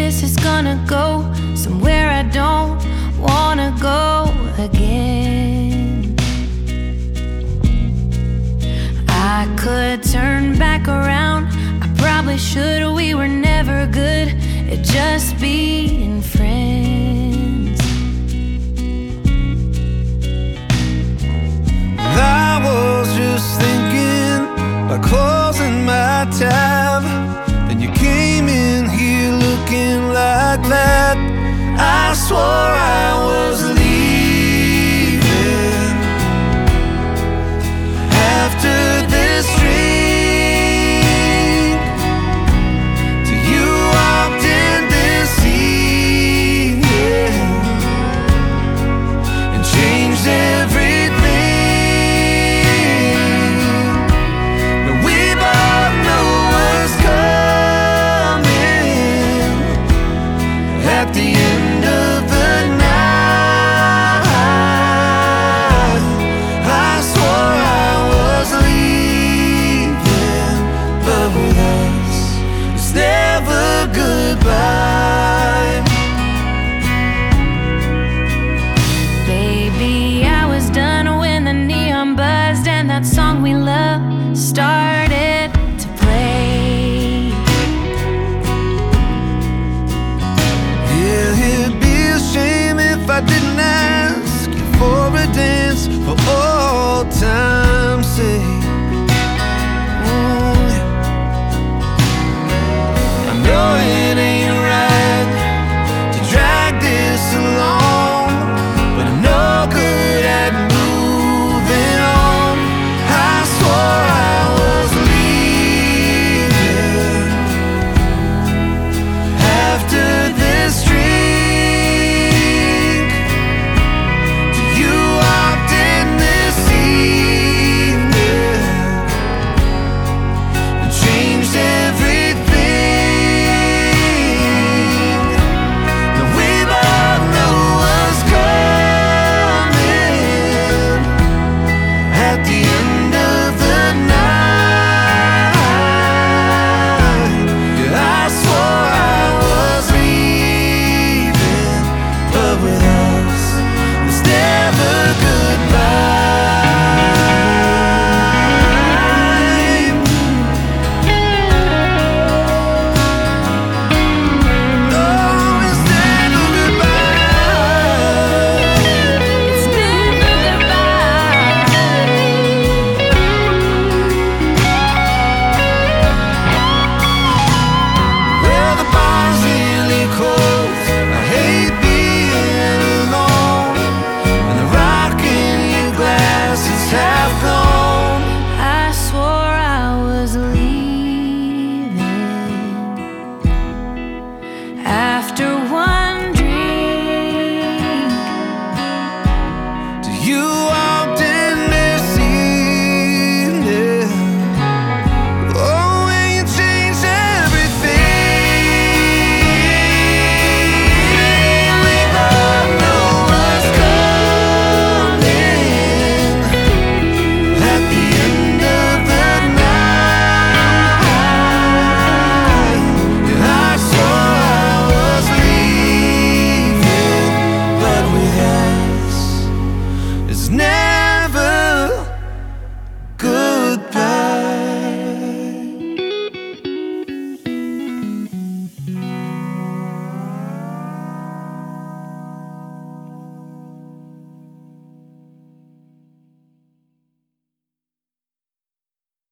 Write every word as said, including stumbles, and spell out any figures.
this is gonna go somewhere I don't wanna go again. I could turn back around, I probably should. We were never good at just being friends. I was just thinking about closing my tab, then you came in here looking like that. I swore I was leaving after this drink, till you walked in this evening and changed everything. But we both know what's coming at the end of the night. I swore I was leaving, but with us it's never goodbye. Baby, I was done when the neon buzzed and that song we love started to play. Yeah, it'd be a shame if I didn't ask you for a dance for old time's sake. Mm, I know it ain't right to drag this along, but I'm no good at moving on. I swore I was leaving after this drink, till you walked in this evening and changed everything. Now we both know what's coming at the end of the night. Yeah, I swore I was leaving, but with us it's never goodbye. No, it's never goodbye. It's never goodbye. Well, the bar's nearly closed. I hate being alone, and the rock in your glass is half gone. I swore I was leaving after one drink, Till you walked in this evening. Oh, and you changed everything. We both know what's coming at the end of the night. And I swore I was leaving, but with us it's never